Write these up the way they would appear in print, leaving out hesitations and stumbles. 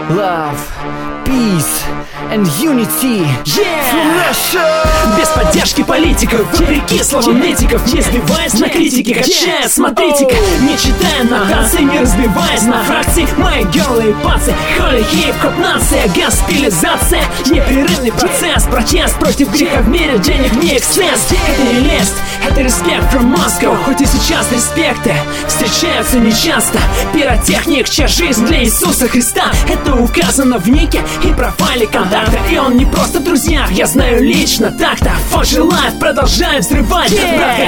Love, peace and unity from Russia. Без поддержки политиков, вопреки словам метиков, не сбиваясь на критике, качая, смотрите-ка, не читая нотации, не разбиваясь на фракции. Мои герлы и пацы, холи, хип-хоп, нация, госпелизация, непрерывный процесс, протест против греха в мире, денег не эксцесс. Это не лесть, это респект from Moscow. Хоть и сейчас респекты встречаются нечасто. Пиротехник, чья жизнь для Иисуса Христа. Это указано в нике и профайле контакта. И он не просто в друзьях, я знаю лично так-то. Фоджи Лайф продолжает взрывать. Братка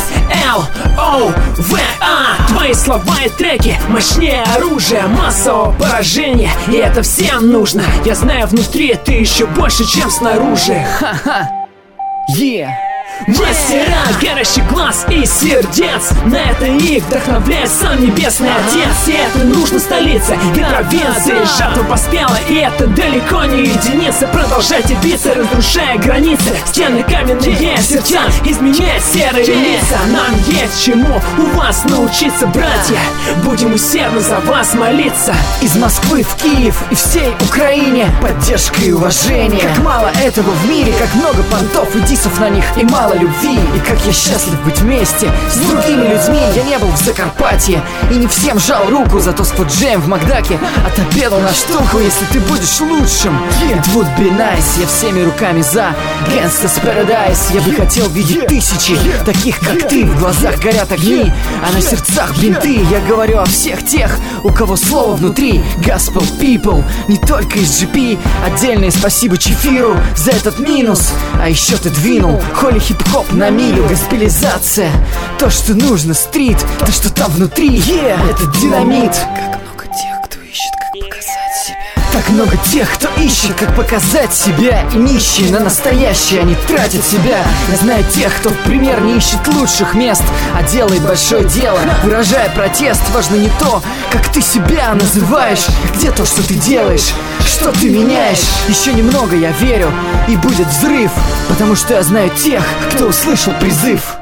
S-L-O-V-A. Твои слова и треки мощнее оружия массового поражения. И это всем нужно. Я знаю, внутри ты еще больше, чем снаружи. Ха-ха. Yeah. Мастера горящих глаз и сердец, на это их вдохновляет сам Небесный Отец. И это нужно столице и провинции. Жатва поспела, и это далеко не единица. Продолжайте биться, разрушая границы. Стены каменные, сердца изменяя серые лица. Нам есть чему у вас научиться, братья. Будем усердно за вас молиться. Из Москвы в Киев и всей Украине поддержка и уважение. Как мало этого в мире, как много понтов и дисов на них, и мало любви. И как я счастлив быть вместе с другими людьми. Я не был в Закарпатье и не всем жал руку, зато с Фуджием в Макдаке отобедал на штуку. Если ты будешь лучшим, it would be nice. Я всеми руками за Gangsta's Paradise. Я бы хотел видеть тысячи таких, как ты. В глазах горят огни, а на сердцах бинты. Я говорю о всех тех, у кого слово внутри. Gospel people, не только из GP. Отдельное спасибо Чефиру за этот минус. А еще ты двинул холи хип-хоп на милю. Госпелизация, то, что нужно, стрит, то, что там внутри, это динамит. Как много тех, кто ищет, как показать себя. Так много тех, кто ищет, как показать себя. И нищие на настоящее, они тратят себя. Я знаю тех, кто в пример не ищет лучших мест, а делает большое дело, выражая протест. Важно не то, как ты себя называешь, где то, что ты делаешь, что ты меняешь. Еще немного, я верю, и будет взрыв, потому что я знаю тех, кто услышал призыв.